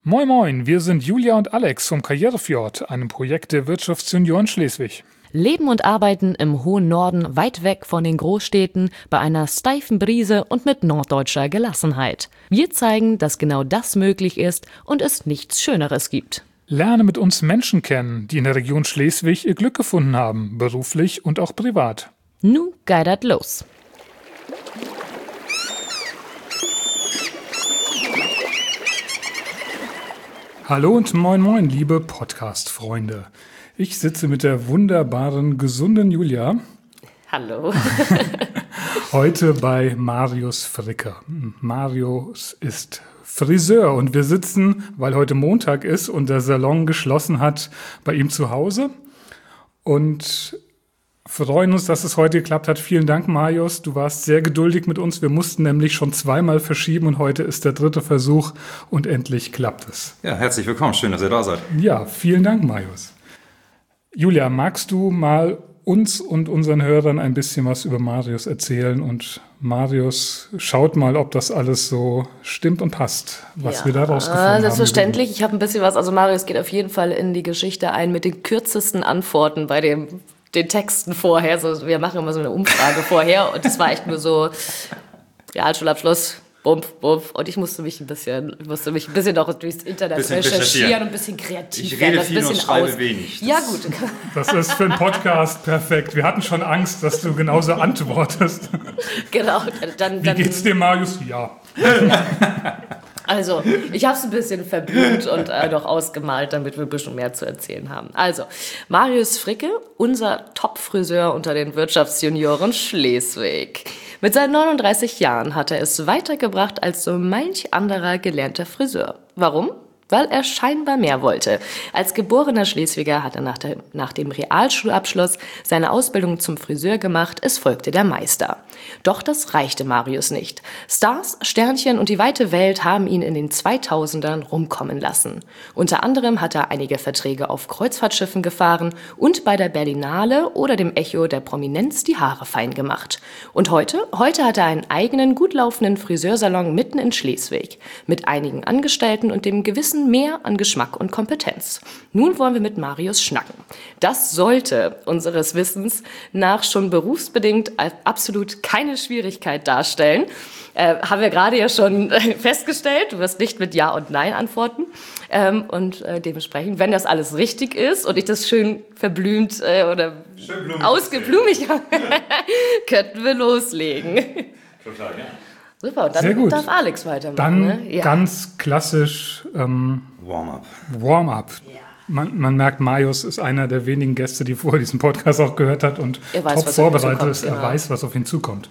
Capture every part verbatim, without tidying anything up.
Moin Moin, wir sind Julia und Alex vom Karrierefjord, einem Projekt der Wirtschaftsjunioren Schleswig. Leben und arbeiten im hohen Norden, weit weg von den Großstädten, bei einer steifen Brise und mit norddeutscher Gelassenheit. Wir zeigen, dass genau das möglich ist und es nichts Schöneres gibt. Lerne mit uns Menschen kennen, die in der Region Schleswig ihr Glück gefunden haben, beruflich und auch privat. Nu geidert los. Hallo und moin moin, liebe Podcast-Freunde. Ich sitze mit der wunderbaren, gesunden Julia. Hallo. Heute bei Marius Fricke. Marius ist Friseur und wir sitzen, weil heute Montag ist und der Salon geschlossen hat, bei ihm zu Hause und freuen uns, dass es heute geklappt hat. Vielen Dank, Marius. Du warst sehr geduldig mit uns. Wir mussten nämlich schon zweimal verschieben und heute ist der dritte Versuch und endlich klappt es. Ja, herzlich willkommen. Schön, dass ihr da seid. Ja, vielen Dank, Marius. Julia, magst du mal uns und unseren Hörern ein bisschen was über Marius erzählen? Und Marius schaut mal, ob das alles so stimmt und passt, was ja, wir da rausgefunden haben. Selbstverständlich. Ich habe ein bisschen was. Also Marius geht auf jeden Fall in die Geschichte ein mit den kürzesten Antworten bei dem den Texten vorher. So, wir machen immer so eine Umfrage vorher und das war echt nur so Realschulabschluss, bumpf, bumpf. Und ich musste mich ein bisschen, musste mich ein bisschen noch durchs Internet bisschen recherchieren und ein bisschen kreativ ich werden. rede viel ein bisschen und schreibe aus. wenig. Das ja gut. Das ist für einen Podcast perfekt. Wir hatten schon Angst, dass du genauso antwortest. Genau. Dann, Wie dann, geht's dir, Marius? Ja. Also, ich habe es ein bisschen verblüht und äh, noch ausgemalt, damit wir ein bisschen mehr zu erzählen haben. Also, Marius Fricke, unser Top-Friseur unter den Wirtschaftsjunioren Schleswig. Mit seinen neununddreißig Jahren hat er es weitergebracht als so manch anderer gelernter Friseur. Warum? Weil er scheinbar mehr wollte. Als geborener Schleswiger hat er nach, der, nach dem Realschulabschluss seine Ausbildung zum Friseur gemacht, es folgte der Meister. Doch das reichte Marius nicht. Stars, Sternchen und die weite Welt haben ihn in den zweitausendern rumkommen lassen. Unter anderem hat er einige Verträge auf Kreuzfahrtschiffen gefahren und bei der Berlinale oder dem Echo der Prominenz die Haare fein gemacht. Und heute? Heute hat er einen eigenen, gut laufenden Friseursalon mitten in Schleswig. Mit einigen Angestellten und dem gewissen mehr an Geschmack und Kompetenz. Nun wollen wir mit Marius schnacken. Das sollte unseres Wissens nach schon berufsbedingt absolut keine Schwierigkeit darstellen. Äh, haben wir gerade ja schon äh, festgestellt. Du wirst nicht mit Ja und Nein antworten. Ähm, und äh, dementsprechend, wenn das alles richtig ist und ich das schön verblümt äh, oder schön ausgeblumigt habe, könnten wir loslegen. Total, ja. Super, und dann Sehr gut. darf Alex weitermachen. Dann ne? ja. ganz klassisch ähm, Warm-up. Warm-up. Ja. Man, man merkt, Marius ist einer der wenigen Gäste, die vorher diesen Podcast auch gehört hat und Er weiß, top was auf ihn vorbereitet zukommt, ist. Er genau. weiß, was auf ihn zukommt.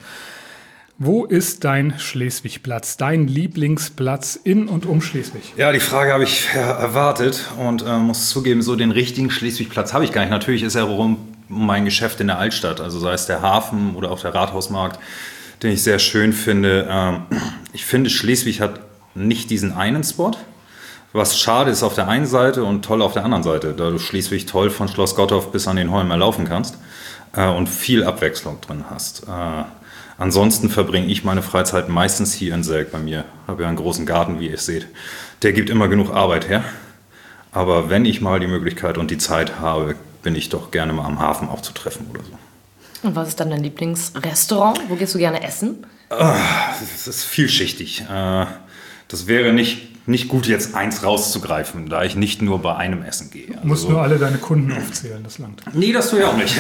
Wo ist dein Schleswig-Platz, dein Lieblingsplatz in und um Schleswig? Ja, die Frage habe ich ja, erwartet und äh, muss zugeben, so den richtigen Schleswig-Platz habe ich gar nicht. Natürlich ist er rum um mein Geschäft in der Altstadt, also sei es der Hafen oder auch der Rathausmarkt, den ich sehr schön finde. Ähm, ich finde, Schleswig hat nicht diesen einen Spot, was schade ist auf der einen Seite und toll auf der anderen Seite, da du Schleswig toll von Schloss Gottorf bis an den Holm erlaufen kannst äh, und viel Abwechslung drin hast. Äh, ansonsten verbringe ich meine Freizeit meistens hier in Selk bei mir. Ich habe ja einen großen Garten, wie ihr seht. Der gibt immer genug Arbeit her. Aber wenn ich mal die Möglichkeit und die Zeit habe, bin ich doch gerne mal am Hafen auch zu treffen oder so. Und was ist dann dein Lieblingsrestaurant? Wo gehst du gerne essen? Das ist vielschichtig. Das wäre nicht, nicht gut, jetzt eins rauszugreifen, da ich nicht nur bei einem Essen gehe. Du musst also, nur alle deine Kunden aufzählen, das langt. Nee, das tue ich auch nicht.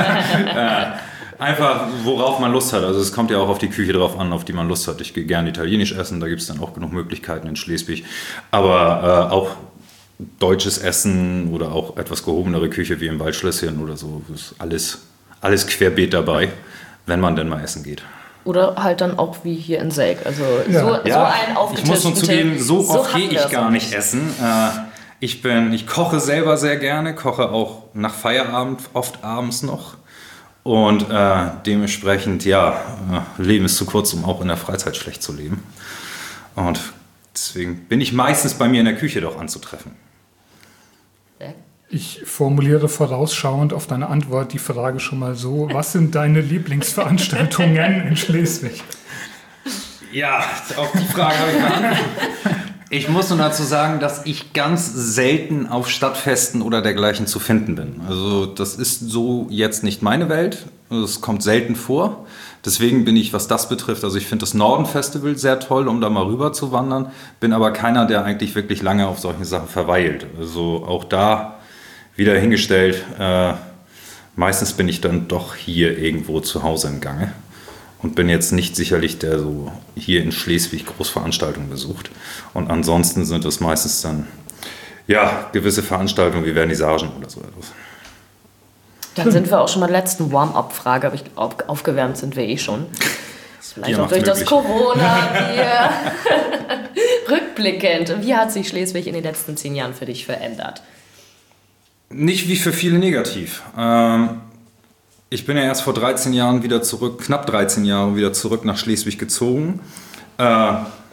Einfach, worauf man Lust hat. Also es kommt ja auch auf die Küche drauf an, auf die man Lust hat. Ich gehe gerne italienisch essen, da gibt es dann auch genug Möglichkeiten in Schleswig. Aber äh, auch deutsches Essen oder auch etwas gehobenere Küche wie im Waldschlösschen oder so, ist alles... Alles querbeet dabei, wenn man denn mal essen geht. Oder halt dann auch wie hier in Selk. Also Ja. so, Ja, so ein ich muss nun zugeben, so, so oft gehe ich gar nicht essen. Äh, ich, bin, ich koche selber sehr gerne, koche auch nach Feierabend oft abends noch. Und äh, dementsprechend, ja, äh, Leben ist zu kurz, um auch in der Freizeit schlecht zu leben. Und deswegen bin ich meistens bei mir in der Küche doch anzutreffen. Ich formuliere vorausschauend auf deine Antwort die Frage schon mal so: Was sind deine Lieblingsveranstaltungen in Schleswig? Ja, auf die Frage habe ich beantwortet. Ich muss nur dazu sagen, dass ich ganz selten auf Stadtfesten oder dergleichen zu finden bin. Also das ist so jetzt nicht meine Welt. Es kommt selten vor. Deswegen bin ich, was das betrifft, also ich finde das Norden-Festival sehr toll, um da mal rüber zu wandern. Bin aber keiner, der eigentlich wirklich lange auf solchen Sachen verweilt. Also auch da wieder hingestellt, äh, meistens bin ich dann doch hier irgendwo zu Hause im Gange. Und bin jetzt nicht sicherlich der so hier in Schleswig Großveranstaltungen besucht. Und ansonsten sind es meistens dann, ja, gewisse Veranstaltungen wie Vernissagen oder so etwas. Dann sind wir auch schon bei der letzten Warm-up-Frage, aber ich glaub, aufgewärmt sind wir eh schon. Vielleicht Bier auch durch möglich. das Corona-Bier. Rückblickend, wie hat sich Schleswig in den letzten zehn Jahren für dich verändert? Nicht wie für viele negativ. Ähm, Ich bin ja erst vor dreizehn Jahren wieder zurück, knapp dreizehn Jahre wieder zurück nach Schleswig gezogen. Äh,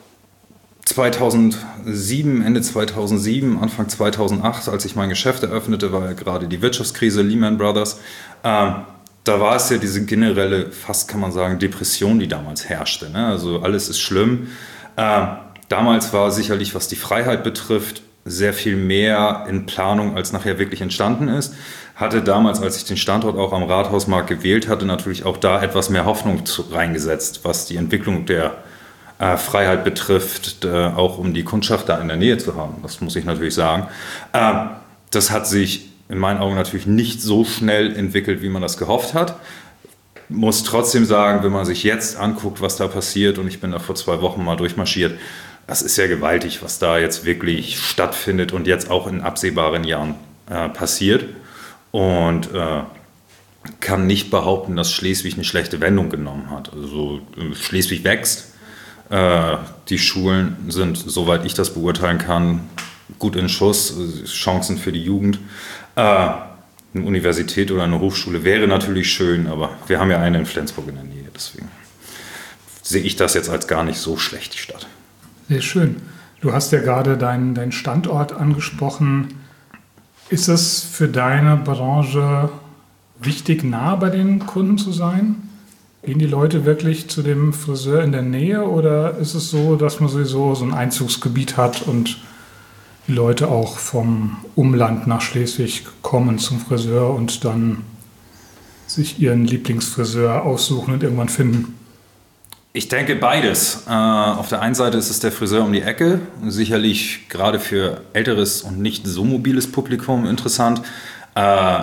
zweitausendsieben, Ende zweitausendsieben, Anfang zweitausendacht, als ich mein Geschäft eröffnete, war ja gerade die Wirtschaftskrise, Lehman Brothers. Äh, da war es ja diese generelle, fast kann man sagen, Depression, die damals herrschte. Ne? Also alles ist schlimm. Äh, damals war sicherlich, was die Freiheit betrifft, sehr viel mehr in Planung, als nachher wirklich entstanden ist. Hatte damals, als ich den Standort auch am Rathausmarkt gewählt hatte, natürlich auch da etwas mehr Hoffnung zu, reingesetzt, was die Entwicklung der äh, Freiheit betrifft, äh, auch um die Kundschaft da in der Nähe zu haben. Das muss ich natürlich sagen. Äh, das hat sich in meinen Augen natürlich nicht so schnell entwickelt, wie man das gehofft hat. Muss trotzdem sagen, wenn man sich jetzt anguckt, was da passiert, und ich bin da vor zwei Wochen mal durchmarschiert, das ist ja gewaltig, was da jetzt wirklich stattfindet und jetzt auch in absehbaren Jahren äh, passiert. Und äh, kann nicht behaupten, dass Schleswig eine schlechte Wendung genommen hat. Also Schleswig wächst. Äh, die Schulen sind, soweit ich das beurteilen kann, gut in Schuss. Chancen für die Jugend. Äh, eine Universität oder eine Hochschule wäre natürlich schön, aber wir haben ja eine in Flensburg in der Nähe. Deswegen sehe ich das jetzt als gar nicht so schlecht, die Stadt. Sehr schön. Du hast ja gerade deinen, deinen Standort angesprochen. Ist es für deine Branche wichtig, nah bei den Kunden zu sein? Gehen die Leute wirklich zu dem Friseur in der Nähe oder ist es so, dass man sowieso so ein Einzugsgebiet hat und die Leute auch vom Umland nach Schleswig kommen zum Friseur und dann sich ihren Lieblingsfriseur aussuchen und irgendwann finden? Ich denke beides. Äh, auf der einen Seite ist es der Friseur um die Ecke, sicherlich gerade für älteres und nicht so mobiles Publikum interessant. Äh,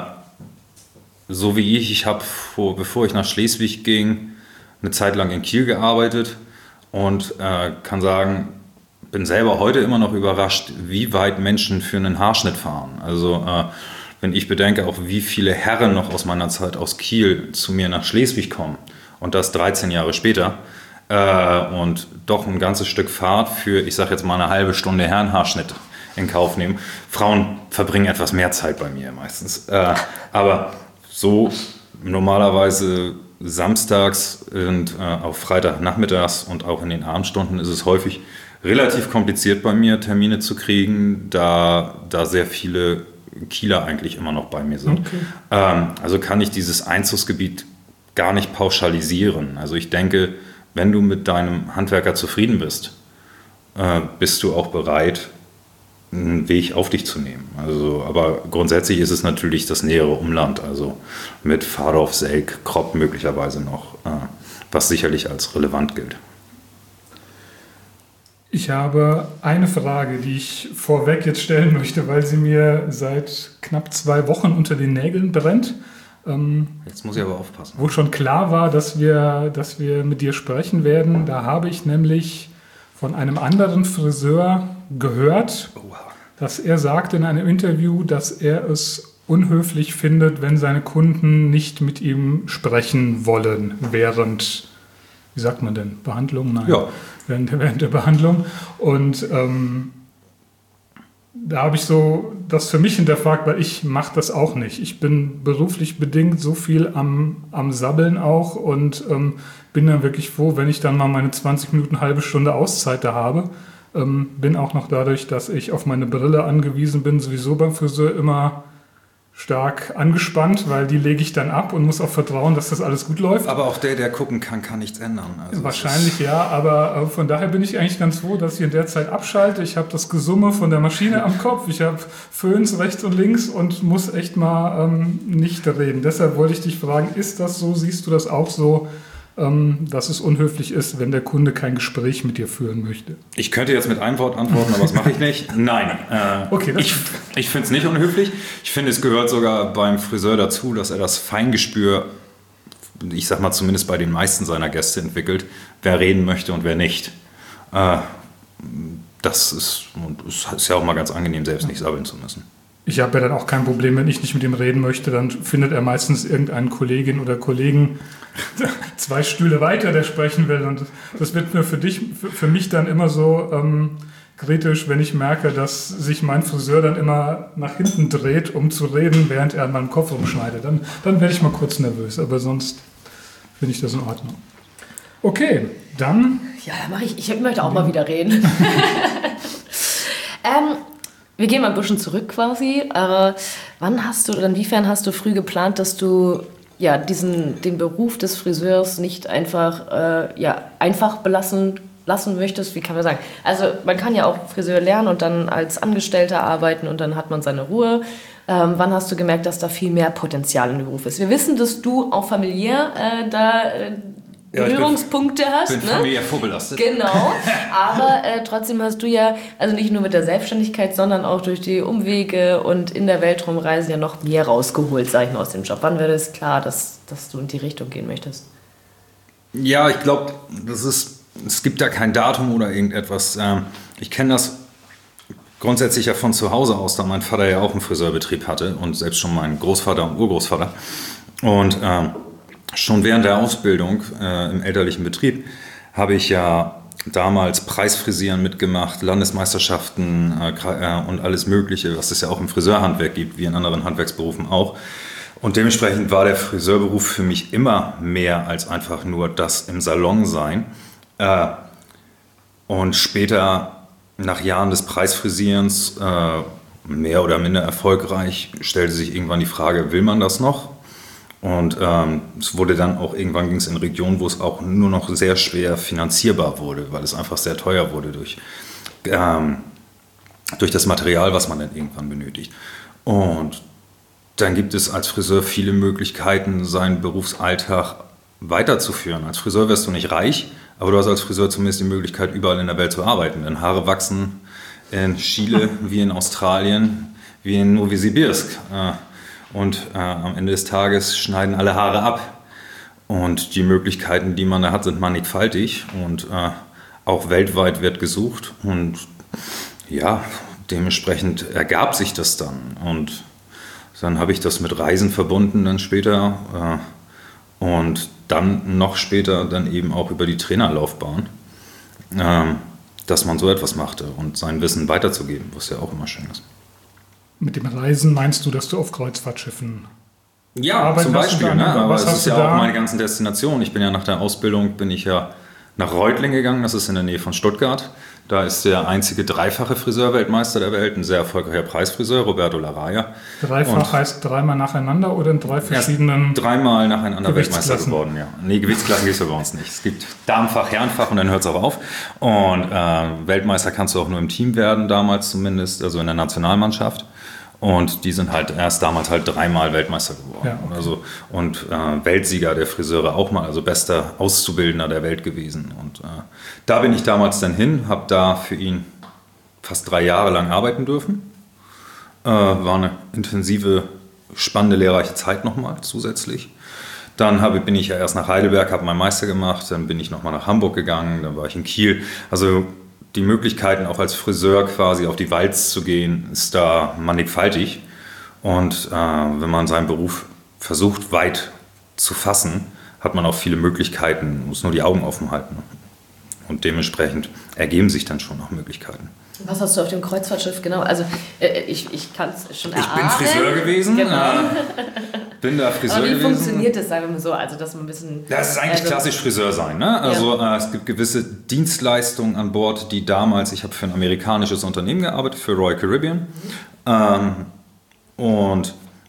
so wie ich, ich habe, bevor ich nach Schleswig ging, eine Zeit lang in Kiel gearbeitet und äh, kann sagen, bin selber heute immer noch überrascht, wie weit Menschen für einen Haarschnitt fahren. Also äh, wenn ich bedenke, auch wie viele Herren noch aus meiner Zeit aus Kiel zu mir nach Schleswig kommen und das dreizehn Jahre später, Äh, und doch ein ganzes Stück Fahrt für, ich sage jetzt mal, eine halbe Stunde Herrenhaarschnitt in Kauf nehmen. Frauen verbringen etwas mehr Zeit bei mir meistens. Äh, aber so normalerweise samstags und äh, auf Freitagnachmittags und auch in den Abendstunden ist es häufig relativ kompliziert bei mir, Termine zu kriegen, da, da sehr viele Kieler eigentlich immer noch bei mir sind. Okay. Ähm, also kann ich dieses Einzugsgebiet gar nicht pauschalisieren. Also ich denke, wenn du mit deinem Handwerker zufrieden bist, äh, bist du auch bereit, einen Weg auf dich zu nehmen. Also, aber grundsätzlich ist es natürlich das nähere Umland, also mit Vardorf, Selk, Kropp möglicherweise noch, äh, was sicherlich als relevant gilt. Ich habe eine Frage, die ich vorweg jetzt stellen möchte, weil sie mir seit knapp zwei Wochen unter den Nägeln brennt. Ähm, Jetzt muss ich aber aufpassen. Wo schon klar war, dass wir, dass wir mit dir sprechen werden. Da habe ich nämlich von einem anderen Friseur gehört, Oha. dass er sagte in einem Interview, dass er es unhöflich findet, wenn seine Kunden nicht mit ihm sprechen wollen während, wie sagt man denn, Behandlung? Nein, ja. während, während der Behandlung. Und ähm, da habe ich so das für mich hinterfragt, weil ich mache das auch nicht. Ich bin beruflich bedingt so viel am, am Sabbeln auch und ähm, bin dann wirklich froh, wenn ich dann mal meine zwanzig Minuten, halbe Stunde Auszeit da habe. Ähm, bin auch noch dadurch, dass ich auf meine Brille angewiesen bin, sowieso beim Friseur immer stark angespannt, weil die lege ich dann ab und muss auch vertrauen, dass das alles gut läuft. Aber auch der, der gucken kann, kann nichts ändern. Also wahrscheinlich ja, aber äh, von daher bin ich eigentlich ganz froh, dass ich in der Zeit abschalte. Ich habe das Gesumme von der Maschine am Kopf, ich habe Föhns rechts und links und muss echt mal ähm, nicht reden. Deshalb wollte ich dich fragen, ist das so, siehst du das auch so, ähm, dass es unhöflich ist, wenn der Kunde kein Gespräch mit dir führen möchte? Ich könnte jetzt mit einem Wort antworten, aber das mache ich nicht. Nein, äh, okay, ich, ich finde es nicht unhöflich. Ich finde, es gehört sogar beim Friseur dazu, dass er das Feingespür, ich sag mal zumindest bei den meisten seiner Gäste entwickelt, wer reden möchte und wer nicht. Äh, das ist, und es ist ja auch mal ganz angenehm, selbst nicht sabbeln zu müssen. Ich habe ja dann auch kein Problem, wenn ich nicht mit ihm reden möchte, dann findet er meistens irgendeinen Kollegin oder Kollegen zwei Stühle weiter, der sprechen will. Und das wird mir für dich, für, für mich dann immer so ähm, kritisch, wenn ich merke, dass sich mein Friseur dann immer nach hinten dreht, um zu reden, während er an meinem Kopf rumschneidet. Dann, dann werde ich mal kurz nervös, aber sonst finde ich das in Ordnung. Okay, dann... Ja, mach ich. Ich möchte auch mal wieder reden. ähm... Wir gehen mal ein bisschen zurück quasi. Aber wann hast du oder inwiefern hast du früh geplant, dass du ja, diesen, den Beruf des Friseurs nicht einfach, äh, ja, einfach belassen lassen möchtest? Wie kann man sagen? Also man kann ja auch Friseur lernen und dann als Angestellter arbeiten und dann hat man seine Ruhe. Ähm, wann hast du gemerkt, dass da viel mehr Potenzial in dem Beruf ist? Wir wissen, dass du auch familiär äh, da... Äh, Berührungspunkte ja, hast. Ich bin ne? familiär vorbelastet. Genau, aber äh, trotzdem hast du ja, also nicht nur mit der Selbstständigkeit, sondern auch durch die Umwege und in der Welt rumreisen ja noch mehr rausgeholt, sag ich mal, aus dem Job. Wann wird es klar, dass, dass du in die Richtung gehen möchtest? Ja, ich glaube, das ist, es gibt da kein Datum oder irgendetwas. Ich kenne das grundsätzlich ja von zu Hause aus, da mein Vater ja auch einen Friseurbetrieb hatte und selbst schon mein Großvater und Urgroßvater. Und ähm, schon während der Ausbildung äh, im elterlichen Betrieb habe ich ja damals Preisfrisieren mitgemacht, Landesmeisterschaften äh, äh, und alles Mögliche, was es ja auch im Friseurhandwerk gibt, wie in anderen Handwerksberufen auch. Und dementsprechend war der Friseurberuf für mich immer mehr als einfach nur das im Salon sein. Äh, und später, nach Jahren des Preisfrisierens, äh, mehr oder minder erfolgreich, stellte sich irgendwann die Frage, will man das noch? Und ähm, es wurde dann auch, irgendwann ging es in Regionen, wo es auch nur noch sehr schwer finanzierbar wurde, weil es einfach sehr teuer wurde durch, ähm, durch das Material, was man dann irgendwann benötigt. Und dann gibt es als Friseur viele Möglichkeiten, seinen Berufsalltag weiterzuführen. Als Friseur wirst du nicht reich, aber du hast als Friseur zumindest die Möglichkeit, überall in der Welt zu arbeiten. Denn Haare wachsen in Chile wie in Australien, wie in Novosibirsk. Äh, Und äh, am Ende des Tages schneiden alle Haare ab. Und die Möglichkeiten, die man da hat, sind mannigfaltig. Und äh, auch weltweit wird gesucht. Und ja, dementsprechend ergab sich das dann. Und dann habe ich das mit Reisen verbunden dann später. Äh, und dann noch später dann eben auch über die Trainerlaufbahn, äh, dass man so etwas machte und sein Wissen weiterzugeben, was ja auch immer schön ist. Mit dem Reisen meinst du, dass du auf Kreuzfahrtschiffen ja, arbeiten zum Beispiel. Dann, ne? Aber es ist ja da? auch meine ganzen Destinationen. Ich bin ja nach der Ausbildung, bin ich ja nach Reutlingen gegangen, das ist in der Nähe von Stuttgart. Da ist der einzige dreifache Friseurweltmeister der Welt, ein sehr erfolgreicher Preisfriseur, Roberto Laraya. Dreifach und heißt dreimal nacheinander oder in drei verschiedenen dreimal nacheinander Weltmeister geworden, ja. Nee, Gewichtsklassen gibt es bei uns nicht. Es gibt Damenfach, Herrenfach und dann hört es auch auf. Und äh, Weltmeister kannst du auch nur im Team werden, damals zumindest, also in der Nationalmannschaft. Und die sind halt erst damals halt dreimal Weltmeister geworden. Ja, okay. Also, und äh, Weltsieger der Friseure auch mal, also bester Auszubildender der Welt gewesen. Und äh, da bin ich damals dann hin, habe da für ihn fast drei Jahre lang arbeiten dürfen. Äh, war eine intensive, spannende, lehrreiche Zeit nochmal zusätzlich. Dann habe, bin ich ja erst nach Heidelberg, habe meinen Meister gemacht, dann bin ich nochmal nach Hamburg gegangen, dann war ich in Kiel. Also die Möglichkeiten auch als Friseur quasi auf die Walz zu gehen, ist da mannigfaltig. Und äh, wenn man seinen Beruf versucht weit zu fassen, hat man auch viele Möglichkeiten, muss nur die Augen offen halten. Und dementsprechend ergeben sich dann schon noch Möglichkeiten. Was hast du auf dem Kreuzfahrtschiff genau? Also äh, ich, ich kann es schon erahnen. Ich bin Friseur gewesen. Genau. Äh, bin da Friseur Aber wie gewesen. funktioniert das, sagen wir mal so? Also, dass man ein bisschen... Das ist eigentlich also, klassisch Friseur sein. Ne? Also ja. äh, es gibt gewisse Dienstleistungen an Bord, die damals, ich habe für ein amerikanisches Unternehmen gearbeitet, für Royal Caribbean. Mhm. Ähm, und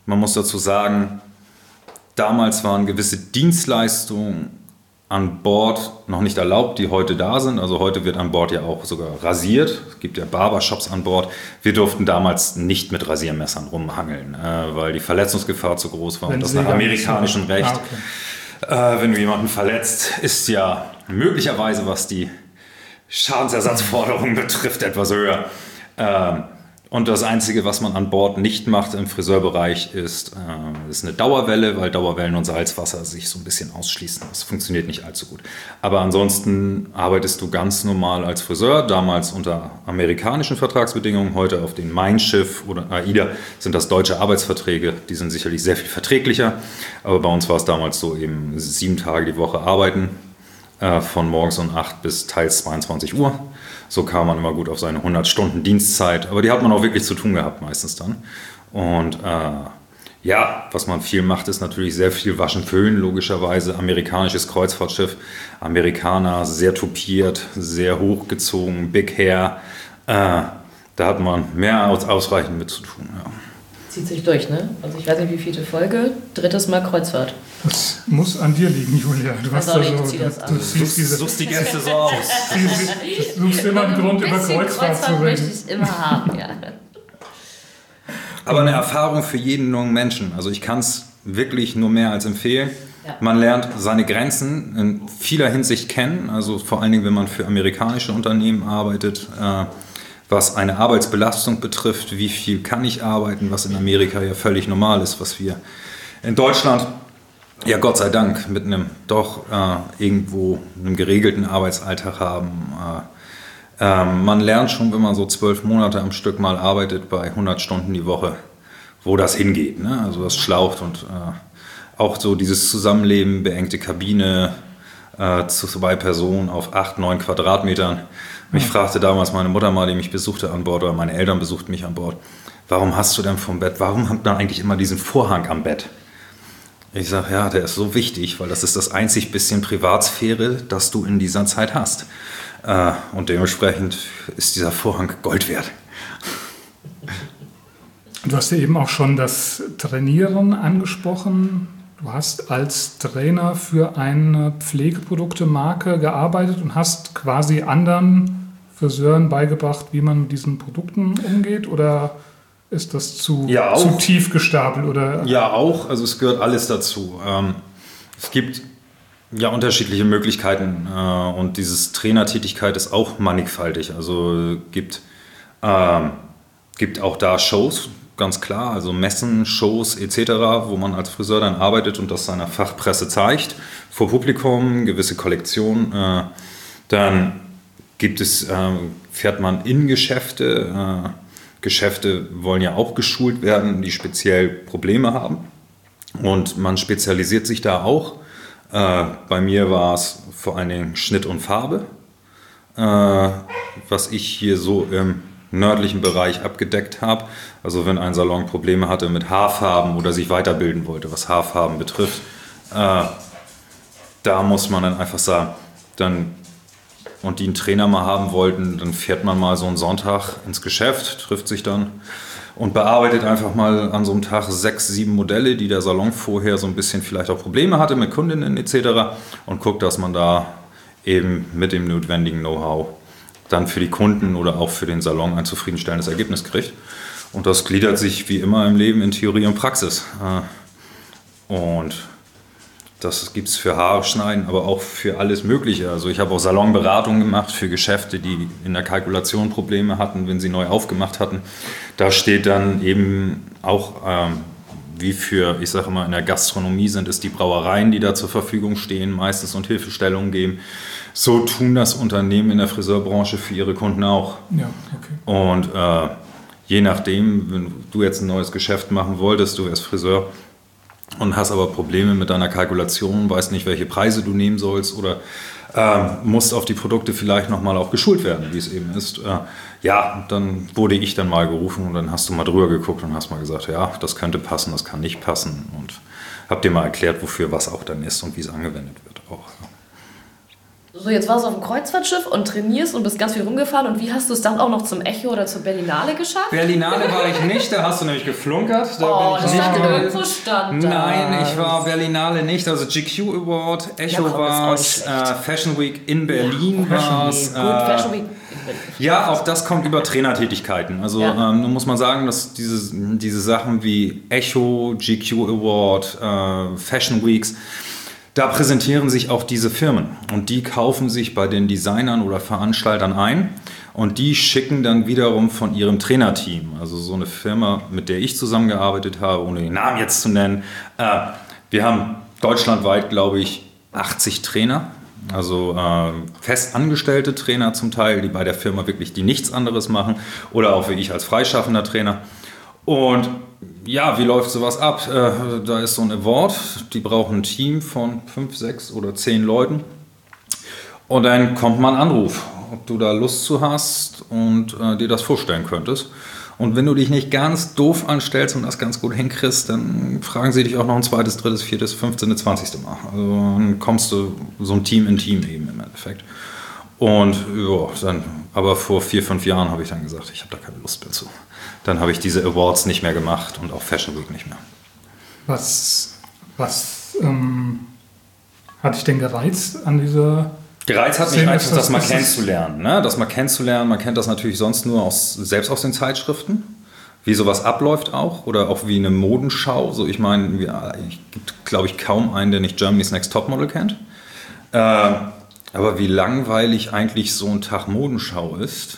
Man muss dazu sagen, damals waren gewisse Dienstleistungen an Bord noch nicht erlaubt, die heute da sind. Also heute wird an Bord ja auch sogar rasiert. Es gibt ja Barbershops an Bord. Wir durften damals nicht mit Rasiermessern rumhangeln, äh, weil die Verletzungsgefahr zu groß war. Wenn und das Sie nach gar nicht amerikanischem so- Recht. Ah, okay. Äh, wenn du jemanden verletzt, ist ja möglicherweise, was die Schadensersatzforderungen betrifft, etwas höher. Ähm, und das Einzige, was man an Bord nicht macht im Friseurbereich, ist, äh, ist eine Dauerwelle, weil Dauerwellen und Salzwasser sich so ein bisschen ausschließen. Das funktioniert nicht allzu gut. Aber ansonsten arbeitest du ganz normal als Friseur, damals unter amerikanischen Vertragsbedingungen, heute auf den Mein Schiff oder AIDA sind das deutsche Arbeitsverträge, die sind sicherlich sehr viel verträglicher. Aber bei uns war es damals so eben sieben Tage die Woche arbeiten, äh, von morgens um acht bis teils zweiundzwanzig Uhr. So kam man immer gut auf seine hundert Stunden Dienstzeit, aber die hat man auch wirklich zu tun gehabt meistens dann. Und äh, ja, was man viel macht, ist natürlich sehr viel Waschen, Föhn, logischerweise. Amerikanisches Kreuzfahrtschiff, Amerikaner, sehr tupiert, sehr hochgezogen, Big Hair. Äh, da hat man mehr als ausreichend mit zu tun, ja. Zieht sich durch, ne? Also ich weiß nicht, wie viele Folge. Drittes Mal Kreuzfahrt. Das muss an dir liegen, Julia. Du hast Also da ich so, zieh das du, an. du ziehst diese, Suchst die Gäste so aus. du suchst immer einen Grund, über bisschen Kreuzfahrt zu möchte reden. ich immer haben, ja. Aber eine Erfahrung für jeden jungen Menschen. Also ich kann es wirklich nur mehr als empfehlen. Ja. Man lernt seine Grenzen in vieler Hinsicht kennen. Also vor allen Dingen, wenn man für amerikanische Unternehmen arbeitet, äh, was eine Arbeitsbelastung betrifft, wie viel kann ich arbeiten, was in Amerika ja völlig normal ist, was wir in Deutschland, ja Gott sei Dank, mit einem doch äh, irgendwo einem geregelten Arbeitsalltag haben. Äh, äh, man lernt schon, wenn man so zwölf Monate am Stück mal arbeitet, bei hundert Stunden die Woche, wo das hingeht. Ne? Also das schlaucht und äh, auch so dieses Zusammenleben, beengte Kabine, äh, zu zwei Personen auf acht, neun Quadratmetern. Mich fragte damals meine Mutter mal, die mich besuchte an Bord, oder meine Eltern besuchten mich an Bord, warum hast du denn vom Bett, warum hat man eigentlich immer diesen Vorhang am Bett? Ich sage, ja, der ist so wichtig, weil das ist das einzig bisschen Privatsphäre, das du in dieser Zeit hast. Äh, und dementsprechend ist dieser Vorhang Gold wert. Du hast ja eben auch schon das Trainieren angesprochen. Du hast als Trainer für eine Pflegeproduktemarke gearbeitet und hast quasi anderen Friseuren beigebracht, wie man mit diesen Produkten umgeht? Oder ist das zu, Ja, zu auch. tief gestapelt? Oder? Ja, auch. Also es gehört alles dazu. Ähm, es gibt ja unterschiedliche Möglichkeiten äh, und diese Trainertätigkeit ist auch mannigfaltig. Also gibt, ähm, gibt auch da Shows, ganz klar, also Messen, Shows et cetera, wo man als Friseur dann arbeitet und das seiner Fachpresse zeigt, vor Publikum, gewisse Kollektionen. Äh, dann gibt es, äh, fährt man in Geschäfte. Äh, Geschäfte wollen ja auch geschult werden, die speziell Probleme haben. Und man spezialisiert sich da auch. Äh, bei mir war es vor allen Dingen Schnitt und Farbe, äh, was ich hier so im nördlichen Bereich abgedeckt habe. Also wenn ein Salon Probleme hatte mit Haarfarben oder sich weiterbilden wollte, was Haarfarben betrifft, äh, da muss man dann einfach sagen, dann, und die einen Trainer mal haben wollten, dann fährt man mal so einen Sonntag ins Geschäft, trifft sich dann und bearbeitet einfach mal an so einem Tag sechs, sieben Modelle, die der Salon vorher so ein bisschen vielleicht auch Probleme hatte mit Kundinnen et cetera und guckt, dass man da eben mit dem notwendigen Know-how dann für die Kunden oder auch für den Salon ein zufriedenstellendes Ergebnis kriegt. Und das gliedert sich wie immer im Leben in Theorie und Praxis. Und das gibt es für Haarschneiden, aber auch für alles Mögliche. Also ich habe auch Salonberatungen gemacht für Geschäfte, die in der Kalkulation Probleme hatten, wenn sie neu aufgemacht hatten. Da steht dann eben auch, ähm, wie für, ich sage immer, in der Gastronomie sind es die Brauereien, die da zur Verfügung stehen, meistens und Hilfestellungen geben. So tun das Unternehmen in der Friseurbranche für ihre Kunden auch. Ja, okay. Und äh, je nachdem, wenn du jetzt ein neues Geschäft machen wolltest, du wärst Friseur und hast aber Probleme mit deiner Kalkulation, weißt nicht, welche Preise du nehmen sollst oder äh, musst auf die Produkte vielleicht nochmal auch geschult werden, wie es eben ist. Äh, ja, dann wurde ich dann mal gerufen und dann hast du mal drüber geguckt und hast mal gesagt, ja, das könnte passen, das kann nicht passen und hab dir mal erklärt, wofür was auch dann ist und wie es angewendet wird auch. So, jetzt warst du auf dem Kreuzfahrtschiff und trainierst und bist ganz viel rumgefahren. Und wie hast du es dann auch noch zum Echo oder zur Berlinale geschafft? Berlinale war ich nicht, da hast du nämlich geflunkert. Da oh, bin ich das nicht stand mal, irgendwo stand das. Nein, ich war Berlinale nicht. Also G Q Award, Echo ja, war es, äh, Fashion Week in Berlin ja, war es. Gut, Fashion Week. Ja, auch das kommt über Trainertätigkeiten. Also ja. ähm, muss man sagen, dass diese, diese Sachen wie Echo, G Q Award, äh, Fashion Weeks, da präsentieren sich auch diese Firmen und die kaufen sich bei den Designern oder Veranstaltern ein und die schicken dann wiederum von ihrem Trainerteam, also so eine Firma, mit der ich zusammengearbeitet habe, ohne den Namen jetzt zu nennen. Äh, wir haben deutschlandweit, glaube ich, achtzig Trainer, also äh, fest angestellte Trainer zum Teil, die bei der Firma wirklich die nichts anderes machen oder auch wie ich als freischaffender Trainer. Und ja, wie läuft sowas ab? Äh, da ist so ein Award, die brauchen ein Team von fünf, sechs oder zehn Leuten. Und dann kommt mal ein Anruf, ob du da Lust zu hast und äh, dir das vorstellen könntest. Und wenn du dich nicht ganz doof anstellst und das ganz gut hinkriegst, dann fragen sie dich auch noch ein zweites, drittes, viertes, fünfzehntes, zwanzigste Mal. Also dann kommst du so ein Team in Team eben im Endeffekt. Und ja, dann, aber vor vier, fünf Jahren habe ich dann gesagt, ich habe da keine Lust mehr zu. Dann habe ich diese Awards nicht mehr gemacht und auch Fashion Week nicht mehr. Was, was ähm, hat dich denn gereizt an dieser... Gereizt hat mich Szene, einfach, das, das mal das kennenzulernen. Ne? Das mal kennenzulernen, man kennt das natürlich sonst nur aus, selbst aus den Zeitschriften, wie sowas abläuft auch oder auch wie eine Modenschau. So, ich meine, es gibt, glaube ich, kaum einen, der nicht Germany's Next Topmodel kennt. Äh, aber wie langweilig eigentlich so ein Tag Modenschau ist,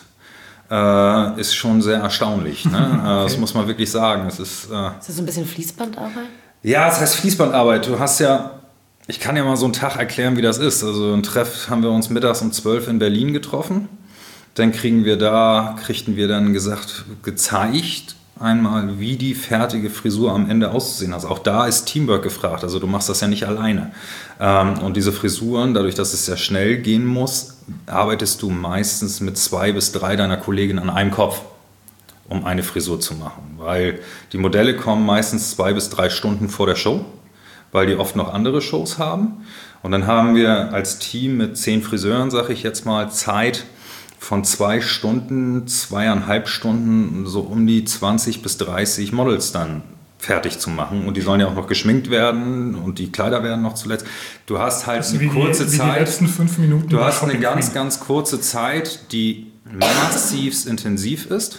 Äh, ist schon sehr erstaunlich. Ne? okay. Das muss man wirklich sagen. Es ist, äh, ist das so ein bisschen Fließbandarbeit? Ja, es heißt Fließbandarbeit. Du hast ja, ich kann ja mal so einen Tag erklären, wie das ist. Also ein Treff haben wir uns mittags um zwölf in Berlin getroffen. Dann kriegen wir da, kriegten wir dann gesagt, gezeigt, einmal, wie die fertige Frisur am Ende auszusehen hat. Also auch da ist Teamwork gefragt. Also du machst das ja nicht alleine. Ähm, und diese Frisuren, dadurch, dass es sehr schnell gehen muss, arbeitest du meistens mit zwei bis drei deiner Kolleginnen an einem Kopf, um eine Frisur zu machen. Weil die Modelle kommen meistens zwei bis drei Stunden vor der Show, weil die oft noch andere Shows haben. Und dann haben wir als Team mit zehn Friseuren, sage ich jetzt mal, Zeit von zwei Stunden, zweieinhalb Stunden, so um die zwanzig bis dreißig Models dann fertig zu machen. Und die sollen ja auch noch geschminkt werden und die Kleider werden noch zuletzt. Du hast halt eine kurze die, wie Zeit. Die letzten fünf Minuten. Du hast eine ganz, ganz kurze Zeit, die massiv intensiv ist.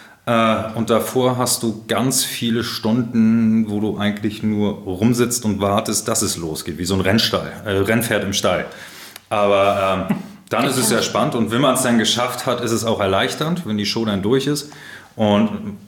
Und davor hast du ganz viele Stunden, wo du eigentlich nur rumsitzt und wartest, dass es losgeht, wie so ein Rennstall, äh, Rennpferd im Stall. Aber ähm, dann ist es sehr spannend und wenn man es dann geschafft hat, ist es auch erleichternd, wenn die Show dann durch ist. Und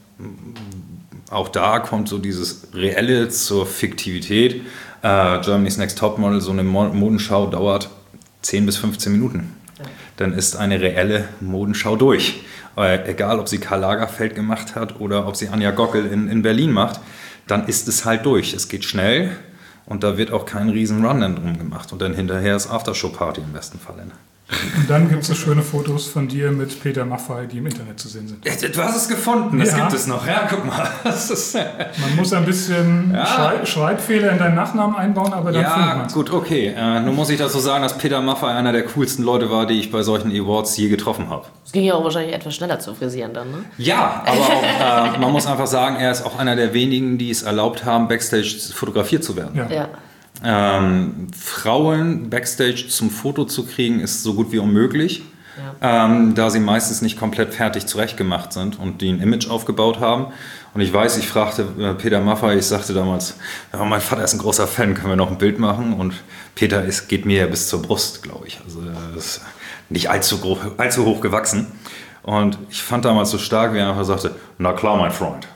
auch da kommt so dieses Reelle zur Fiktivität. Äh, Germany's Next Topmodel, so eine Modenschau dauert zehn bis fünfzehn Minuten. Dann ist eine reelle Modenschau durch. Äh, egal, ob sie Karl Lagerfeld gemacht hat oder ob sie Anja Gockel in, in Berlin macht, dann ist es halt durch. Es geht schnell und da wird auch kein riesen Run dann drum gemacht. Und dann hinterher ist Aftershow-Party im besten Fall. Und dann gibt es so schöne Fotos von dir mit Peter Maffay, die im Internet zu sehen sind. Du hast es gefunden, das ja. gibt es noch. Ja, guck mal. Das ist man muss ein bisschen ja. Schrei- Schreibfehler in deinen Nachnamen einbauen, aber dann findet man Ja, es. gut, okay. Äh, nun muss ich dazu sagen, dass Peter Maffay einer der coolsten Leute war, die ich bei solchen Awards je getroffen habe. Es ging ja auch wahrscheinlich etwas schneller zu frisieren dann, ne? Ja, aber auch, äh, man muss einfach sagen, er ist auch einer der wenigen, die es erlaubt haben, Backstage fotografiert zu werden. Ja. Ja. Ähm, Frauen Backstage zum Foto zu kriegen, ist so gut wie unmöglich, ja. ähm, da sie meistens nicht komplett fertig zurechtgemacht sind und die ein Image aufgebaut haben. Und ich weiß, ich fragte äh, Peter Maffay, ich sagte damals, ja, mein Vater ist ein großer Fan, können wir noch ein Bild machen? Und Peter ist, geht mir ja bis zur Brust, glaube ich. Also er ist nicht allzu, groß, allzu hoch gewachsen. Und ich fand damals so stark, wie er einfach sagte, na klar, mein Freund.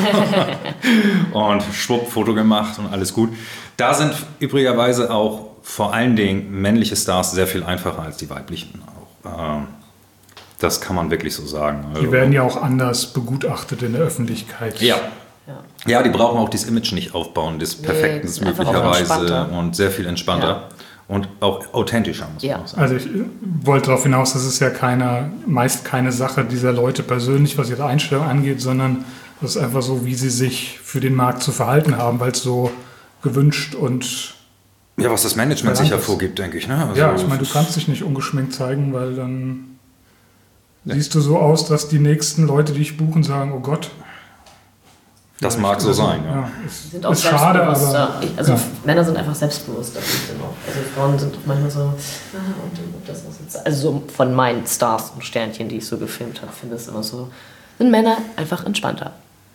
Und schwupp, Foto gemacht und alles gut. Da sind übrigerweise auch vor allen Dingen männliche Stars sehr viel einfacher als die weiblichen. Auch. Das kann man wirklich so sagen. Die werden ja auch anders begutachtet in der Öffentlichkeit. Ja. Ja. Ja, die brauchen auch dieses Image nicht aufbauen, das Nee, Perfektes einfach auch möglicherweise entspannter. und sehr viel entspannter. Ja. Und auch authentischer, muss Ja. man auch sagen. Also ich wollte darauf hinaus, das ist ja keine, meist keine Sache dieser Leute persönlich, was ihre Einstellung angeht, sondern das ist einfach so, wie sie sich für den Markt zu verhalten haben, weil es so gewünscht und Ja, was das Management sich hervorgibt, denke ich. Ne? Also ja, ich meine, du kannst dich nicht ungeschminkt zeigen, weil dann nee. siehst du so aus, dass die nächsten Leute, die dich buchen, sagen, oh Gott. Das mag so sein, ja. ja ist, sind auch ist schade, aber... Ich, also ja. Männer sind einfach selbstbewusster. Also Frauen sind manchmal so... Ah, und, und das ist jetzt, also so von meinen Stars und Sternchen, die ich so gefilmt habe, finde ich es immer so... Sind Männer einfach entspannter.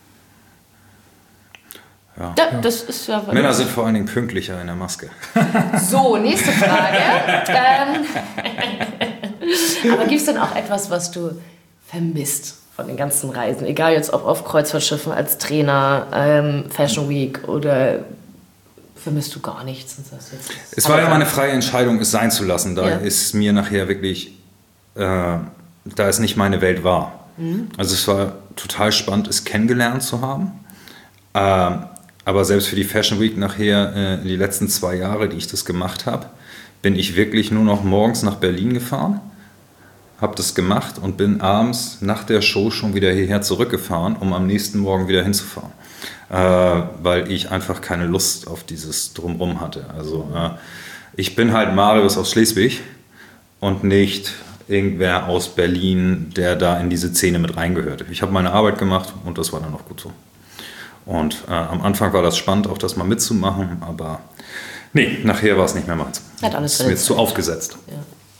Ja. Ja, das ist ja Männer sind vor allen Dingen pünktlicher in der Maske. So, nächste Frage. ähm, aber gibt es denn auch etwas, was du vermisst von den ganzen Reisen? Egal jetzt ob auf Kreuzfahrtschiffen als Trainer, ähm, Fashion Week oder vermisst du gar nichts? Das jetzt es war ja meine freie Entscheidung, es sein zu lassen. Da ja. ist mir nachher wirklich, äh, da es nicht meine Welt war. Mhm. Also es war total spannend, es kennengelernt zu haben. Ähm, Aber selbst für die Fashion Week nachher, äh, die letzten zwei Jahre, die ich das gemacht habe, bin ich wirklich nur noch morgens nach Berlin gefahren, habe das gemacht und bin abends nach der Show schon wieder hierher zurückgefahren, um am nächsten Morgen wieder hinzufahren. Äh, weil ich einfach keine Lust auf dieses Drumherum hatte. Also äh, ich bin halt Marius aus Schleswig und nicht irgendwer aus Berlin, der da in diese Szene mit reingehörte. Ich habe meine Arbeit gemacht und das war dann auch gut so. Und äh, am Anfang war das spannend, auch das mal mitzumachen, aber nee, nachher war es nicht mehr meins. Hat alles ist mir zu aufgesetzt. Ja.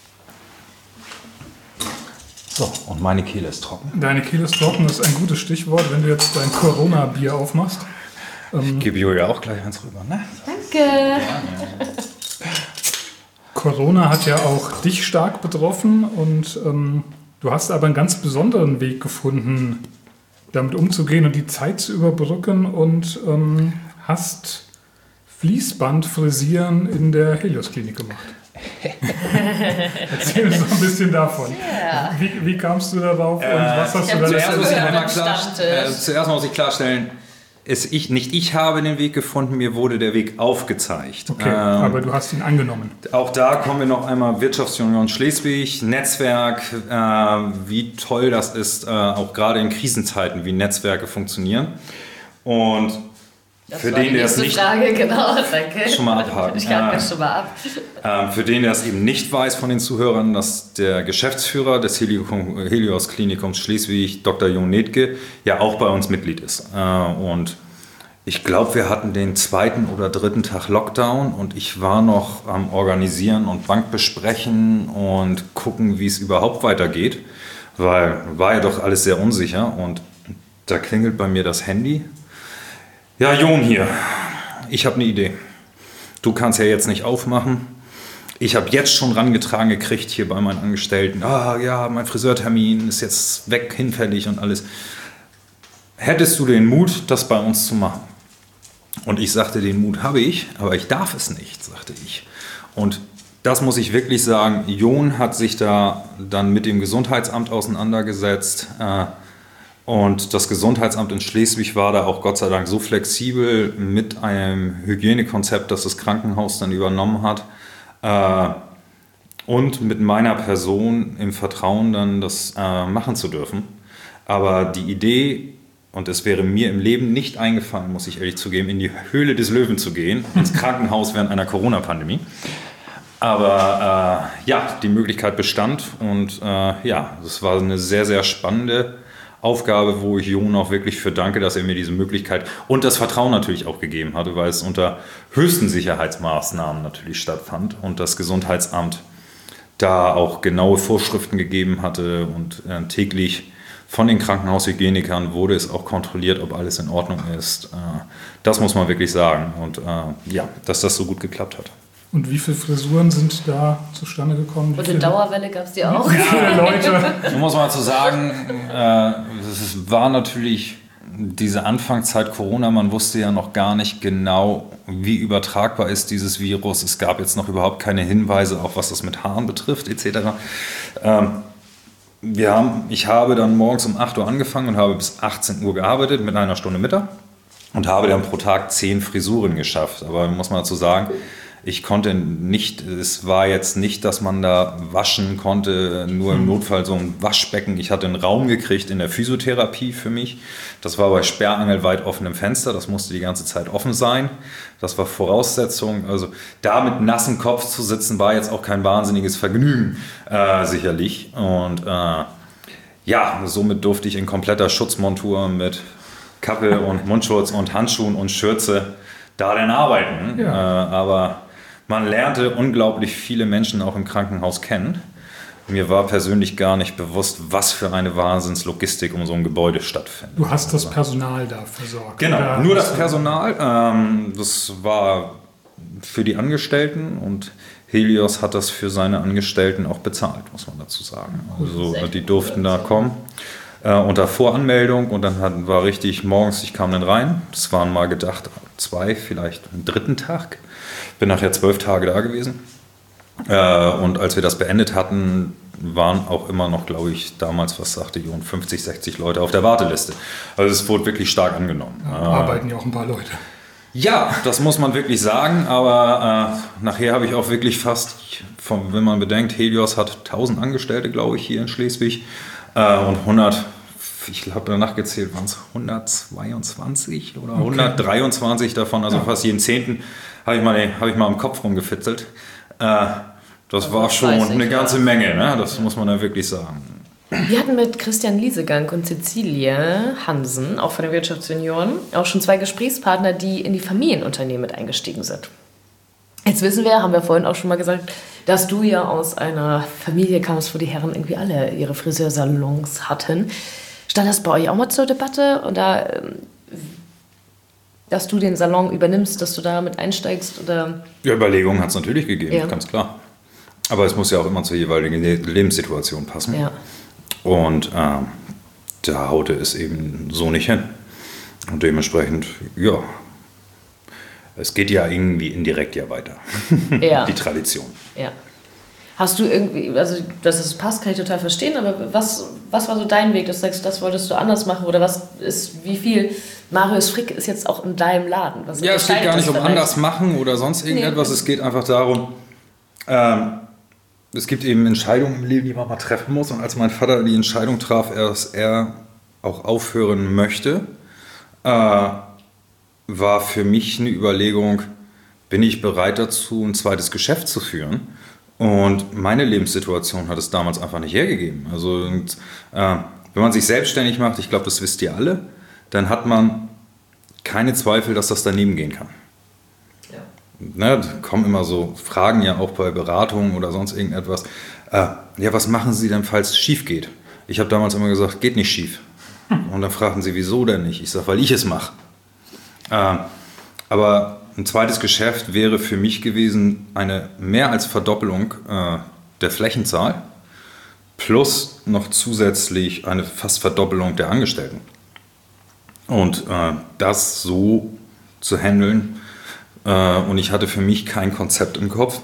So, und meine Kehle ist trocken. Deine Kehle ist trocken, das ist ein gutes Stichwort, wenn du jetzt dein Corona-Bier aufmachst. Ähm, ich gebe Julia auch gleich eins rüber, ne? Danke! Corona hat ja auch dich stark betroffen und ähm, du hast aber einen ganz besonderen Weg gefunden, damit umzugehen und die Zeit zu überbrücken und ähm, hast Fließbandfrisieren in der Helios-Klinik gemacht. Erzähl uns noch ein bisschen davon. Yeah. Wie, wie kamst du darauf äh, und was hast du da zuerst muss, ich äh, zuerst muss ich klarstellen, es ich, nicht ich habe den Weg gefunden, mir wurde der Weg aufgezeigt. Okay, ähm, aber du hast ihn angenommen. Auch da kommen wir noch einmal Wirtschaftsunion Schleswig, Netzwerk, äh, wie toll das ist, äh, auch gerade in Krisenzeiten, wie Netzwerke funktionieren. Und das für den, der es nicht... Frage, genau, danke. Schon mal abhaken. Ich halte mich schon mal ab. Äh, für den, der es eben nicht weiß von den Zuhörern, dass der Geschäftsführer des Helios Klinikums Schleswig, Doktor Jon Nethke, ja auch bei uns Mitglied ist. Äh, und ich glaube, wir hatten den zweiten oder dritten Tag Lockdown und ich war noch am Organisieren und Bankbesprechen und gucken, wie es überhaupt weitergeht, weil war ja doch alles sehr unsicher und da klingelt bei mir das Handy. Ja, Jon hier, ich habe eine Idee. Du kannst ja jetzt nicht aufmachen. Ich habe jetzt schon rangetragen gekriegt hier bei meinen Angestellten. Ah ja, mein Friseurtermin ist jetzt weg, hinfällig und alles. Hättest du den Mut, das bei uns zu machen? Und ich sagte, den Mut habe ich, aber ich darf es nicht, sagte ich. Und das muss ich wirklich sagen, Jon hat sich da dann mit dem Gesundheitsamt auseinandergesetzt. Äh, Und das Gesundheitsamt in Schleswig war da auch Gott sei Dank so flexibel mit einem Hygienekonzept, das das Krankenhaus dann übernommen hat. Und mit meiner Person im Vertrauen dann das machen zu dürfen. Aber die Idee, und es wäre mir im Leben nicht eingefallen, muss ich ehrlich zugeben, in die Höhle des Löwen zu gehen, ins Krankenhaus während einer Corona-Pandemie. Aber äh, ja, die Möglichkeit bestand und äh, ja, das war eine sehr, sehr spannende Aufgabe, wo ich Jon auch wirklich für danke, dass er mir diese Möglichkeit und das Vertrauen natürlich auch gegeben hatte, weil es unter höchsten Sicherheitsmaßnahmen natürlich stattfand und das Gesundheitsamt da auch genaue Vorschriften gegeben hatte und äh, täglich von den Krankenhaushygienikern wurde es auch kontrolliert, ob alles in Ordnung ist. Äh, das muss man wirklich sagen und äh, ja, dass das so gut geklappt hat. Und wie viele Frisuren sind da zustande gekommen? Wie und in Dauerwelle gab es die auch. Wie viele Leute? Man muss mal zu sagen, äh, es war natürlich diese Anfangszeit Corona, man wusste ja noch gar nicht genau, wie übertragbar ist dieses Virus. Es gab jetzt noch überhaupt keine Hinweise, auch was das mit Haaren betrifft, et cetera. Ähm, wir haben, ich habe dann morgens um acht Uhr angefangen und habe bis achtzehn Uhr gearbeitet mit einer Stunde Mittag und habe dann pro Tag zehn Frisuren geschafft. Aber muss man dazu sagen, ich konnte nicht, es war jetzt nicht, dass man da waschen konnte, nur im Notfall so ein Waschbecken. Ich hatte einen Raum gekriegt in der Physiotherapie für mich. Das war bei Sperrangel weit offenem Fenster, das musste die ganze Zeit offen sein. Das war Voraussetzung. Also da mit nassem Kopf zu sitzen, war jetzt auch kein wahnsinniges Vergnügen, äh, sicherlich. Und äh, ja, somit durfte ich in kompletter Schutzmontur mit Kappe und Mundschutz und Handschuhen und Schürze da dann arbeiten. Ja. Äh, aber man lernte unglaublich viele Menschen auch im Krankenhaus kennen. Mir war persönlich gar nicht bewusst, was für eine Wahnsinnslogistik um so ein Gebäude stattfindet. Du hast das Personal da versorgt. Genau, oder? Nur das Personal. Ähm, das war für die Angestellten und Helios hat das für seine Angestellten auch bezahlt, muss man dazu sagen. Also die durften da kommen äh, unter Voranmeldung und dann hat, war richtig morgens, ich kam dann rein. Das waren mal gedacht zwei, vielleicht einen dritten Tag. Bin nachher zwölf Tage da gewesen. Äh, und als wir das beendet hatten, waren auch immer noch, glaube ich, damals, was sagte Jon, fünfzig, sechzig Leute auf der Warteliste. Also es wurde wirklich stark angenommen. Ja, arbeiten ja auch ein paar Leute. Ja, das muss man wirklich sagen, aber äh, nachher habe ich auch wirklich fast, von, wenn man bedenkt, Helios hat tausend Angestellte, glaube ich, hier in Schleswig äh, und hundert, ich habe danach gezählt, waren es hundertzweiundzwanzig oder okay. hundertdreiundzwanzig davon, also ja. fast jeden Zehnten habe ich, mal, hab ich mal am Kopf rumgefitzelt. Äh, das also war schon ich, eine ganze ja. Menge, ne? Das muss man ja wirklich sagen. Wir hatten mit Christian Liesegang und Cecilie Hansen, auch von den Wirtschaftsjunioren, auch schon zwei Gesprächspartner, die in die Familienunternehmen mit eingestiegen sind. Jetzt wissen wir, haben wir vorhin auch schon mal gesagt, dass du ja aus einer Familie kamst, wo die Herren irgendwie alle ihre Friseursalons hatten. Stand das bei euch auch mal zur Debatte? Oder dass du den Salon übernimmst, dass du da mit einsteigst? Oder? Ja, Überlegungen hat es natürlich gegeben, ja. Ganz klar. Aber es muss ja auch immer zur jeweiligen Lebenssituation passen. Ja. Und äh, da haute es eben so nicht hin. Und dementsprechend, ja, es geht ja irgendwie indirekt ja weiter. Ja. Die Tradition. Ja. Hast du irgendwie, also dass es passt, kann ich total verstehen, aber was, was war so dein Weg, dass du sagst, das wolltest du anders machen oder was ist, wie viel Marius Frick ist jetzt auch in deinem Laden? Was ja, es geht gar nicht um vielleicht? anders machen oder sonst irgendetwas, nee. Es geht einfach darum, ähm, es gibt eben Entscheidungen im Leben, die man mal treffen muss und als mein Vater die Entscheidung traf, dass er auch aufhören möchte, äh, war für mich eine Überlegung, bin ich bereit dazu, ein zweites Geschäft zu führen? Und meine Lebenssituation hat es damals einfach nicht hergegeben. Also und, äh, wenn man sich selbstständig macht, ich glaube, das wisst ihr alle, dann hat man keine Zweifel, dass das daneben gehen kann. Ja. Ne, da kommen immer so Fragen ja auch bei Beratungen oder sonst irgendetwas. Äh, ja, was machen Sie denn, falls es schief geht? Ich habe damals immer gesagt, geht nicht schief. Und dann fragten sie, wieso denn nicht? Ich sage, weil ich es mache. Äh, aber ein zweites Geschäft wäre für mich gewesen eine mehr als Verdoppelung äh, der Flächenzahl plus noch zusätzlich eine fast Verdoppelung der Angestellten. Und äh, das so zu handeln, äh, und ich hatte für mich kein Konzept im Kopf,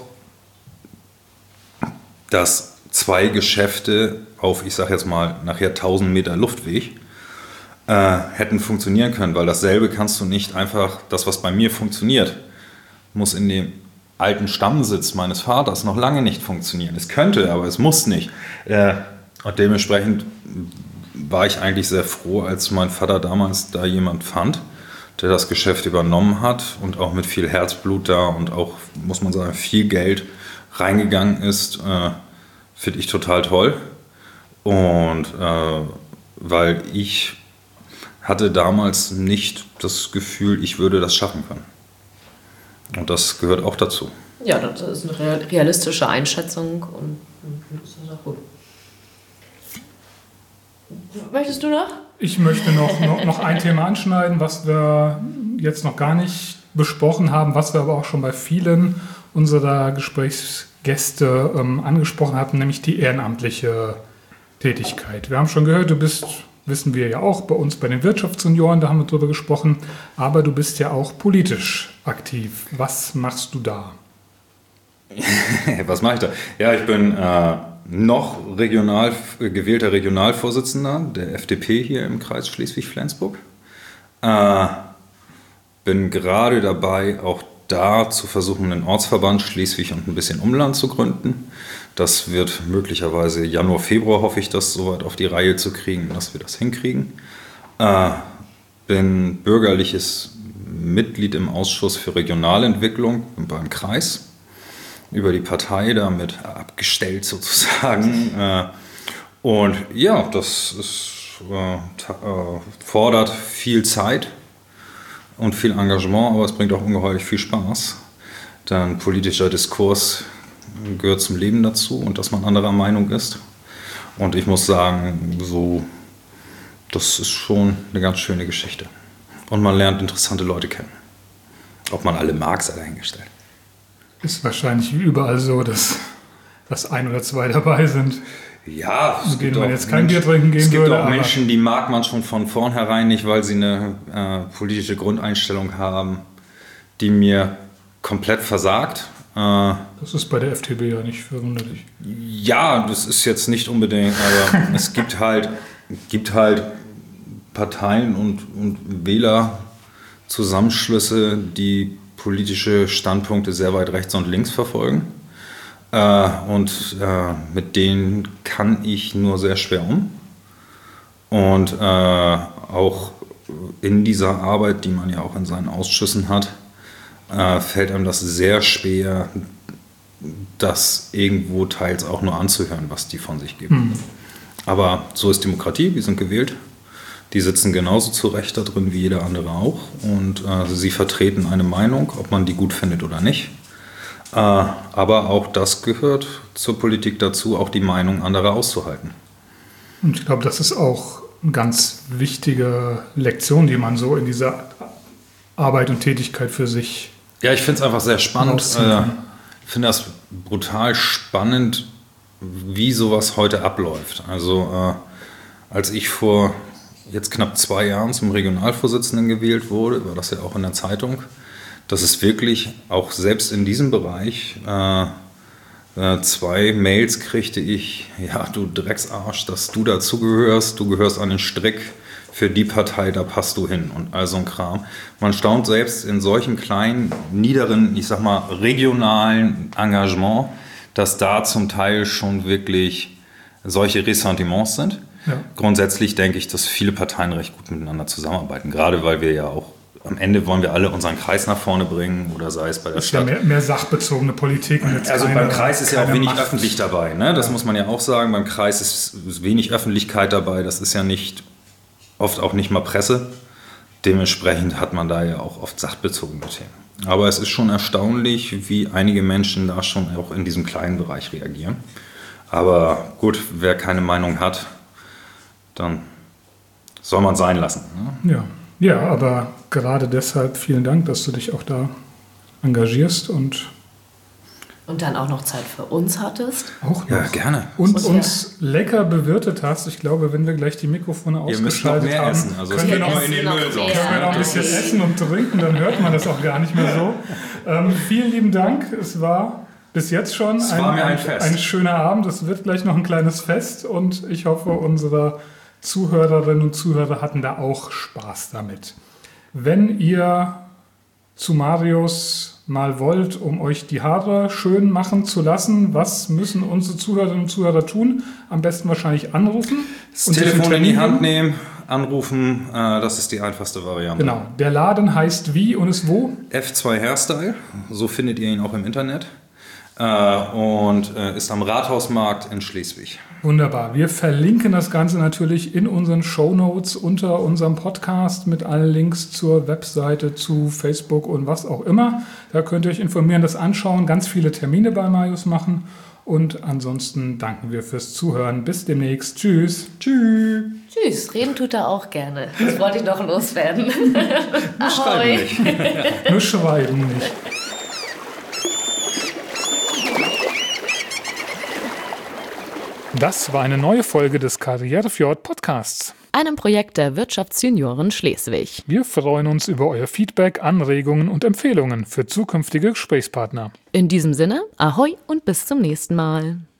dass zwei Geschäfte auf, ich sage jetzt mal, nachher tausend Meter Luftweg Äh, hätten funktionieren können, weil dasselbe kannst du nicht einfach, das was bei mir funktioniert, muss in dem alten Stammsitz meines Vaters noch lange nicht funktionieren. Es könnte, aber es muss nicht. Äh, und dementsprechend war ich eigentlich sehr froh, als mein Vater damals da jemand fand, der das Geschäft übernommen hat und auch mit viel Herzblut da und auch, muss man sagen, viel Geld reingegangen ist. Äh, finde ich total toll. Und äh, weil ich hatte damals nicht das Gefühl, ich würde das schaffen können. Und das gehört auch dazu. Ja, das ist eine realistische Einschätzung und das ist auch gut. Möchtest du noch? Ich möchte noch, noch, noch ein Thema anschneiden, was wir jetzt noch gar nicht besprochen haben, was wir aber auch schon bei vielen unserer Gesprächsgäste ähm, angesprochen hatten, nämlich die ehrenamtliche Tätigkeit. Wir haben schon gehört, du bist, wissen wir ja auch, bei uns bei den Wirtschaftsjunioren, da haben wir drüber gesprochen, aber du bist ja auch politisch aktiv. Was machst du da? Was mache ich da? Ja, ich bin äh, noch regional, gewählter Regionalvorsitzender der F D P hier im Kreis Schleswig-Flensburg. Äh, bin gerade dabei, auch da zu versuchen, einen Ortsverband Schleswig und ein bisschen Umland zu gründen. Das wird möglicherweise Januar, Februar, hoffe ich, das soweit auf die Reihe zu kriegen, dass wir das hinkriegen. Äh, bin bürgerliches Mitglied im Ausschuss für Regionalentwicklung beim Kreis, über die Partei damit abgestellt sozusagen. Äh, und ja, das ist, äh, ta- äh, fordert viel Zeit und viel Engagement, aber es bringt auch ungeheuerlich viel Spaß. Denn politischer Diskurs gehört zum Leben dazu und dass man anderer Meinung ist. Und ich muss sagen, so, das ist schon eine ganz schöne Geschichte. Und man lernt interessante Leute kennen. Ob man alle mag, sei dahingestellt. Ist wahrscheinlich wie überall so, dass, dass ein oder zwei dabei sind. Ja, es Mit denen gibt man auch jetzt kein Menschen- Bier trinken gehen Es gibt würde, auch aber- Menschen, die mag man schon von vornherein nicht, weil sie eine äh, politische Grundeinstellung haben, die mir komplett versagt. Äh, Das ist bei der F D P ja nicht verwunderlich. Ja, das ist jetzt nicht unbedingt, aber es gibt halt, gibt halt Parteien und, und Wählerzusammenschlüsse, die politische Standpunkte sehr weit rechts und links verfolgen. Äh, und äh, mit denen kann ich nur sehr schwer um. Und äh, auch in dieser Arbeit, die man ja auch in seinen Ausschüssen hat, äh, fällt einem das sehr schwer, das irgendwo teils auch nur anzuhören, was die von sich geben. Hm. Aber so ist Demokratie, die sind gewählt. Die sitzen genauso zu Recht da drin wie jeder andere auch. Und äh, sie vertreten eine Meinung, ob man die gut findet oder nicht. Äh, aber auch das gehört zur Politik dazu, auch die Meinung anderer auszuhalten. Und ich glaube, das ist auch eine ganz wichtige Lektion, die man so in dieser Arbeit und Tätigkeit für sich. Ja, ich finde es einfach sehr spannend. rausziehen Äh, kann. ich finde das brutal spannend, wie sowas heute abläuft. Also äh, als ich vor jetzt knapp zwei Jahren zum Regionalvorsitzenden gewählt wurde, war das ja auch in der Zeitung, dass es wirklich auch selbst in diesem Bereich äh, äh, zwei Mails kriegte ich, ja du Drecksarsch, dass du dazugehörst, du gehörst an den Strick, für die Partei, da passt du hin und all so ein Kram. Man staunt selbst in solchen kleinen, niederen, ich sag mal regionalen Engagement, dass da zum Teil schon wirklich solche Ressentiments sind. Ja. Grundsätzlich denke ich, dass viele Parteien recht gut miteinander zusammenarbeiten, gerade weil wir ja auch am Ende wollen wir alle unseren Kreis nach vorne bringen oder sei es bei der Das ist ja Stadt. mehr, mehr sachbezogene Politik. Und jetzt Also keine, beim Kreis ist ja auch keine wenig Macht. öffentlich dabei, ne? Das muss man ja auch sagen. Beim Kreis ist wenig Öffentlichkeit dabei. Das ist ja nicht oft auch nicht mal Presse. Dementsprechend hat man da ja auch oft sachbezogene Themen. Aber es ist schon erstaunlich, wie einige Menschen da schon auch in diesem kleinen Bereich reagieren. Aber gut, wer keine Meinung hat, dann soll man sein lassen. Ne? Ja. ja, aber gerade deshalb vielen Dank, dass du dich auch da engagierst und Und dann auch noch Zeit für uns hattest. auch noch Ja, gerne. und Und uns lecker bewirtet hast. Ich glaube, wenn wir gleich die Mikrofone Ihr müsst noch ausgeschaltet mehr haben, essen. Also können wir noch, immer in den noch Müll mehr. sonst. können wir noch ein bisschen Ja. essen und trinken, dann hört man das auch gar nicht mehr so. Ähm, vielen lieben Dank. Es war bis jetzt schon Es war mir ein Fest. ein schöner Abend. Es wird gleich noch ein kleines Fest und ich hoffe, unsere Zuhörerinnen und Zuhörer hatten da auch Spaß damit. Wenn ihr zu Marius mal wollt, um euch die Haare schön machen zu lassen, was müssen unsere Zuhörerinnen und Zuhörer tun? Am besten wahrscheinlich anrufen. Das und sich einen Telefon in die Termin Hand nehmen. nehmen, anrufen, äh, das ist die einfachste Variante. Genau. Der Laden heißt wie und ist wo? F zwei Hairstyle, so findet ihr ihn auch im Internet. Äh, und äh, ist am Rathausmarkt in Schleswig. Wunderbar. Wir verlinken das Ganze natürlich in unseren Shownotes unter unserem Podcast mit allen Links zur Webseite, zu Facebook und was auch immer. Da könnt ihr euch informieren, das anschauen, ganz viele Termine bei Marius machen. Und ansonsten danken wir fürs Zuhören. Bis demnächst. Tschüss. Tschüss. Tschüss, reden tut er auch gerne. Das wollte ich noch loswerden. Schreiben nicht. Nur schreiben nicht. Das war eine neue Folge des Karrierefjord Podcasts. Einem Projekt der Wirtschaftsjunioren Schleswig. Wir freuen uns über euer Feedback, Anregungen und Empfehlungen für zukünftige Gesprächspartner. In diesem Sinne, Ahoi und bis zum nächsten Mal.